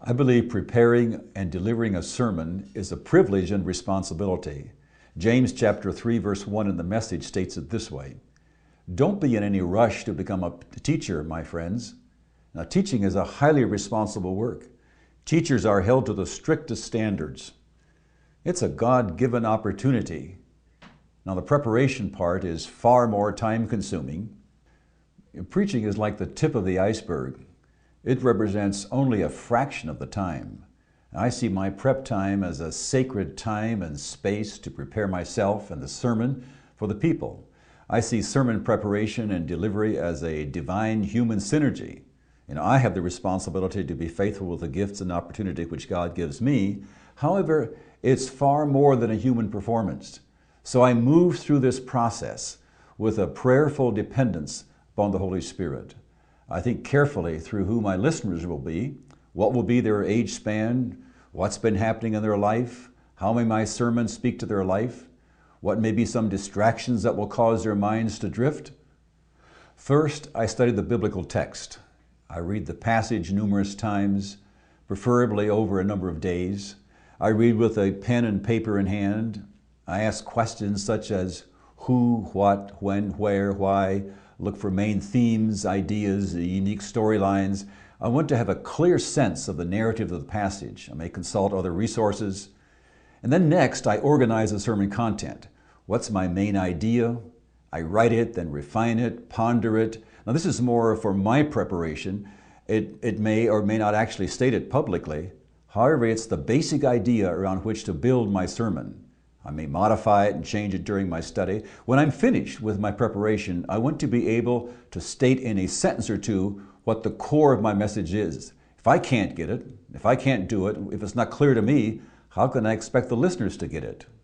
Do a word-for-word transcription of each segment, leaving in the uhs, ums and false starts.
I believe preparing and delivering a sermon is a privilege and responsibility. James chapter three verse one in the Message states it this way: "Don't be in any rush to become a teacher, my friends." Now, teaching is a highly responsible work. Teachers are held to the strictest standards. It's a God-given opportunity. Now, the preparation part is far more time-consuming. Preaching is like the tip of the iceberg. It represents only a fraction of the time. I see my prep time as a sacred time and space to prepare myself and the sermon for the people. I see sermon preparation and delivery as a divine human synergy. You know, I have the responsibility to be faithful with the gifts and opportunity which God gives me. However, it's far more than a human performance. So I move through this process with a prayerful dependence upon the Holy Spirit. I think carefully through who my listeners will be, what will be their age span, what's been happening in their life, how may my sermon speak to their life, what may be some distractions that will cause their minds to drift. First, I study the biblical text. I read the passage numerous times, preferably over a number of days. I read with a pen and paper in hand. I ask questions such as who, what, when, where, why. Look for main themes, ideas, unique storylines. I want to have a clear sense of the narrative of the passage. I may consult other resources. And then next, I organize the sermon content. What's my main idea? I write it, then refine it, ponder it. Now, this is more for my preparation. It, it may or may not actually state it publicly. However, it's the basic idea around which to build my sermon. I may modify it and change it during my study. When I'm finished with my preparation, I want to be able to state in a sentence or two what the core of my message is. If I can't get it, if I can't do it, if it's not clear to me, how can I expect the listeners to get it?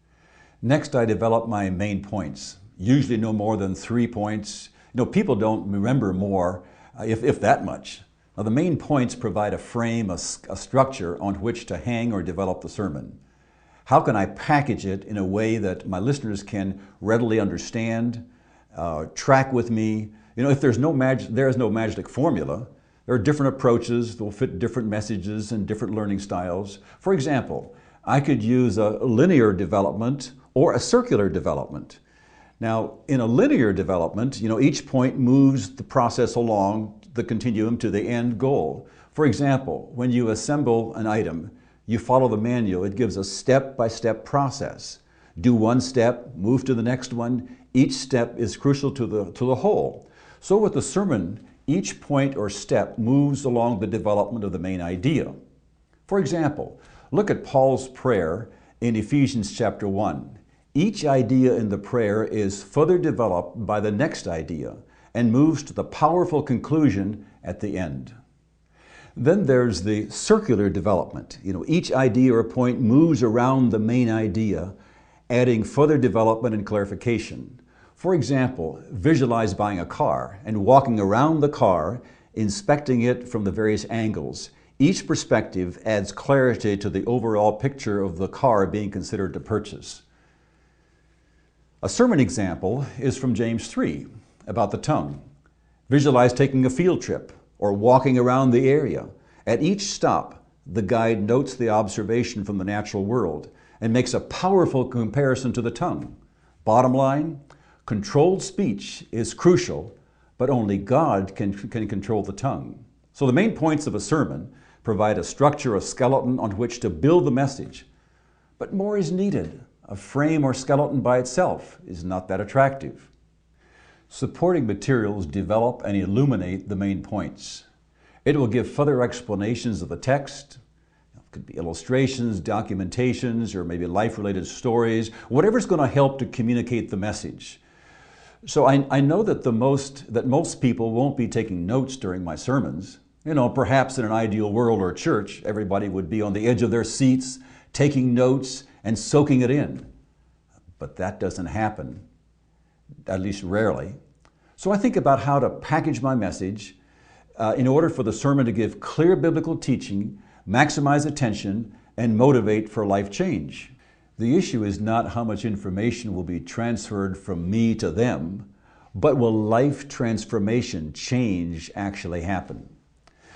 Next, I develop my main points, usually no more than three points. You know, people don't remember more, uh, if, if that much. Now, the main points provide a frame, a, a structure on which to hang or develop the sermon. How can I package it in a way that my listeners can readily understand, uh, track with me? You know, if there's no mag- there is no magic formula. There are different approaches that will fit different messages and different learning styles. For example, I could use a linear development or a circular development. Now, in a linear development, you know, each point moves the process along the continuum to the end goal. For example, when you assemble an item, you follow the manual. It gives a step-by-step process. Do one step, move to the next one. Each step is crucial to the, to the whole. So with the sermon, each point or step moves along the development of the main idea. For example, look at Paul's prayer in Ephesians chapter one. Each idea in the prayer is further developed by the next idea and moves to the powerful conclusion at the end. Then there's the circular development. You know, each idea or point moves around the main idea, adding further development and clarification. For example, visualize buying a car and walking around the car, inspecting it from the various angles. Each perspective adds clarity to the overall picture of the car being considered to purchase. A sermon example is from James three about the tongue. Visualize taking a field trip or walking around the area. At each stop, the guide notes the observation from the natural world and makes a powerful comparison to the tongue. Bottom line, controlled speech is crucial, but only God can, can control the tongue. So the main points of a sermon provide a structure, a skeleton on which to build the message. But more is needed. A frame or skeleton by itself is not that attractive. Supporting materials develop and illuminate the main points. It will give further explanations of the text. It could be illustrations, documentations, or maybe life-related stories, whatever's going to help to communicate the message. So I, I know that, the most, that most people won't be taking notes during my sermons. You know, perhaps in an ideal world or church, everybody would be on the edge of their seats, taking notes and soaking it in. But that doesn't happen, at least rarely. So I think about how to package my message uh, in order for the sermon to give clear biblical teaching, maximize attention, and motivate for life change. The issue is not how much information will be transferred from me to them, but will life transformation, change actually happen?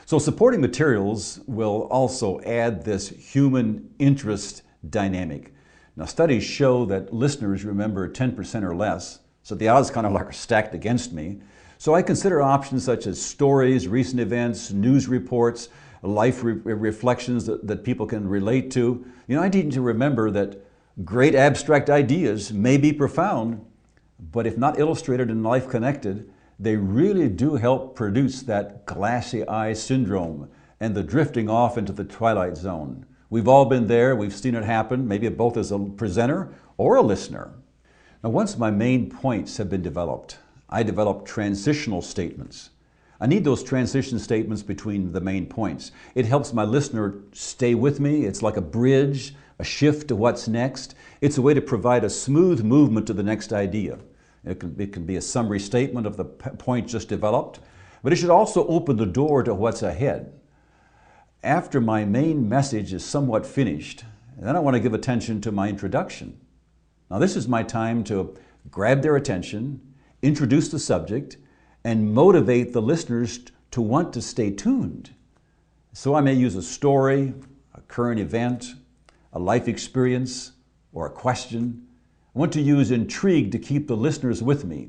So supporting materials will also add this human interest dynamic. Now, studies show that listeners remember ten percent or less, so the odds kind of like are stacked against me. So I consider options such as stories, recent events, news reports, life re reflections that, that people can relate to. You know, I need to remember that great abstract ideas may be profound, but if not illustrated and life connected, they really do help produce that glassy eye syndrome and the drifting off into the twilight zone. We've all been there, we've seen it happen, maybe both as a presenter or a listener. Now, once my main points have been developed, I develop transitional statements. I need those transition statements between the main points. It helps my listener stay with me. It's like a bridge, a shift to what's next. It's a way to provide a smooth movement to the next idea. It can, it can be a summary statement of the point just developed, but it should also open the door to what's ahead. After my main message is somewhat finished, then I want to give attention to my introduction. Now, this is my time to grab their attention, introduce the subject, and motivate the listeners to want to stay tuned. So I may use a story, a current event, a life experience, or a question. I want to use intrigue to keep the listeners with me.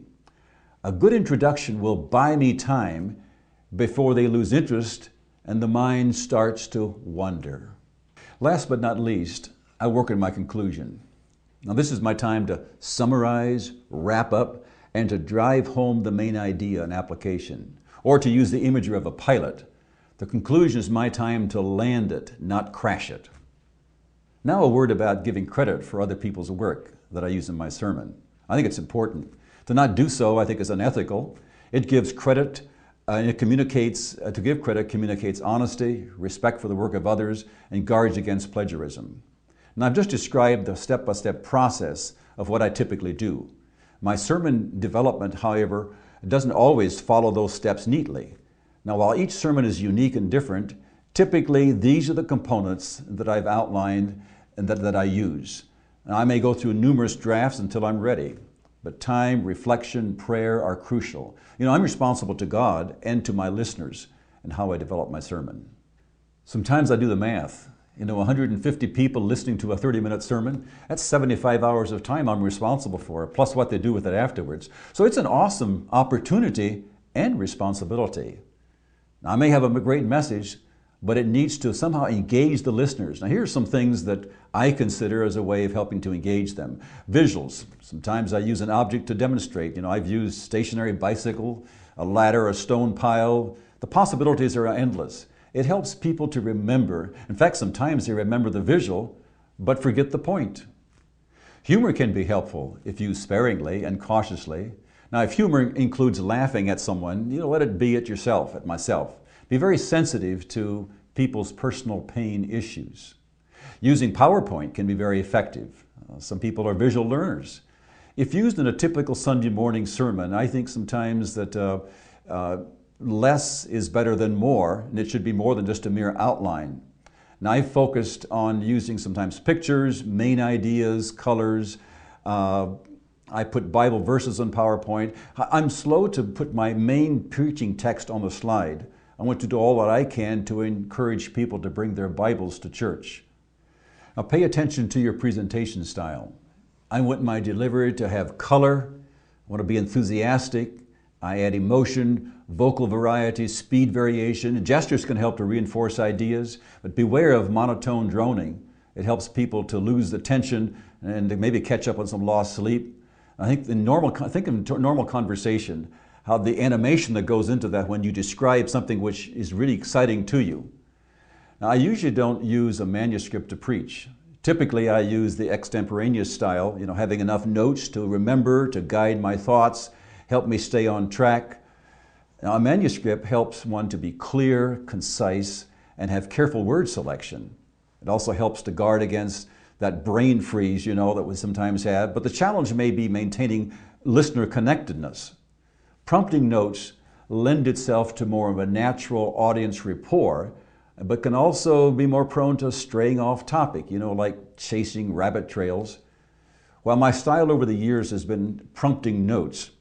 A good introduction will buy me time before they lose interest and the mind starts to wander. Last but not least, I work in my conclusion. Now, this is my time to summarize, wrap up, and to drive home the main idea and application. Or to use the imagery of a pilot, the conclusion is my time to land it, not crash it. Now, a word about giving credit for other people's work that I use in my sermon. I think it's important. To not do so, I think, is unethical. It gives credit, uh, and it communicates, uh, to give credit communicates honesty, respect for the work of others, and guards against plagiarism. Now, I've just described the step-by-step process of what I typically do. My sermon development, however, doesn't always follow those steps neatly. Now, while each sermon is unique and different, typically these are the components that I've outlined and that, that I use. Now, I may go through numerous drafts until I'm ready, but time, reflection, prayer are crucial. You know, I'm responsible to God and to my listeners in how I develop my sermon. Sometimes I do the math. You know, one hundred fifty people listening to a thirty minute sermon, that's seventy-five hours of time I'm responsible for, plus what they do with it afterwards. So it's an awesome opportunity and responsibility. Now, I may have a great message, but it needs to somehow engage the listeners. Now, here's some things that I consider as a way of helping to engage them. Visuals. Sometimes I use an object to demonstrate. You know, I've used stationary bicycle, a ladder, a stone pile. The possibilities are endless. It helps people to remember. In fact, sometimes they remember the visual, but forget the point. Humor can be helpful if used sparingly and cautiously. Now, if humor includes laughing at someone, you know, let it be at yourself, at myself. Be very sensitive to people's personal pain issues. Using PowerPoint can be very effective. Uh, some people are visual learners. If used in a typical Sunday morning sermon, I think sometimes that uh, uh, less is better than more, and it should be more than just a mere outline. Now, I've focused on using sometimes pictures, main ideas, colors. Uh, I put Bible verses on PowerPoint. I'm slow to put my main preaching text on the slide. I want to do all that I can to encourage people to bring their Bibles to church. Now, pay attention to your presentation style. I want my delivery to have color. I want to be enthusiastic. I add emotion, vocal variety, speed variation. Gestures can help to reinforce ideas, but beware of monotone droning. It helps people to lose the tension and to maybe catch up on some lost sleep. I think in normal, think in normal conversation, how the animation that goes into that when you describe something which is really exciting to you. Now, I usually don't use a manuscript to preach. Typically, I use the extemporaneous style, you know, having enough notes to remember, to guide my thoughts, help me stay on track. Now, a manuscript helps one to be clear, concise, and have careful word selection. It also helps to guard against that brain freeze, you know, that we sometimes have. But the challenge may be maintaining listener connectedness. Prompting notes lend itself to more of a natural audience rapport, but can also be more prone to straying off topic, you know, like chasing rabbit trails. While my style over the years has been prompting notes,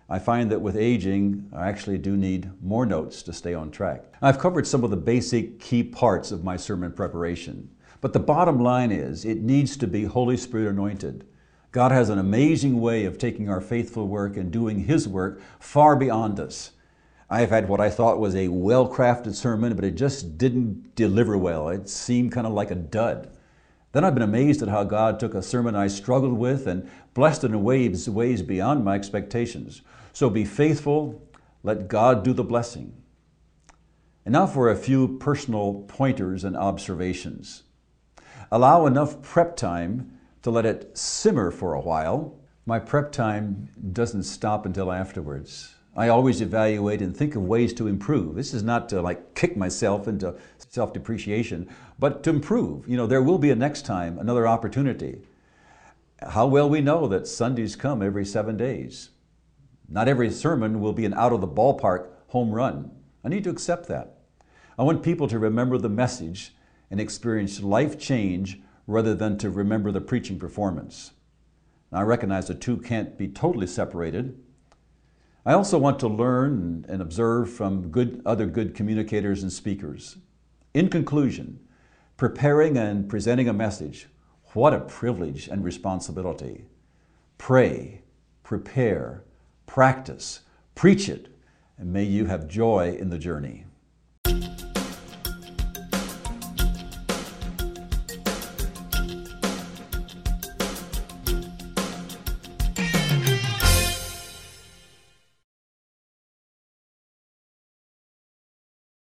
I find that with aging, I actually do need more notes to stay on track. I've covered some of the basic key parts of my sermon preparation, but the bottom line is it needs to be Holy Spirit anointed. God has an amazing way of taking our faithful work and doing His work far beyond us. I've had what I thought was a well-crafted sermon, but it just didn't deliver well. It seemed kind of like a dud. Then I've been amazed at how God took a sermon I struggled with and blessed it in ways, ways beyond my expectations. So be faithful, let God do the blessing. And now for a few personal pointers and observations. Allow enough prep time to let it simmer for a while. My prep time doesn't stop until afterwards. I always evaluate and think of ways to improve. This is not to like kick myself into self-depreciation, but to improve. You know, there will be a next time, another opportunity. How well we know that Sundays come every seven days. Not every sermon will be an out-of-the-ballpark home run. I need to accept that. I want people to remember the message and experience life change rather than to remember the preaching performance. Now, I recognize the two can't be totally separated. I also want to learn and observe from good, other good communicators and speakers. In conclusion, preparing and presenting a message, what a privilege and responsibility. Pray, prepare, practice, preach it, and may you have joy in the journey.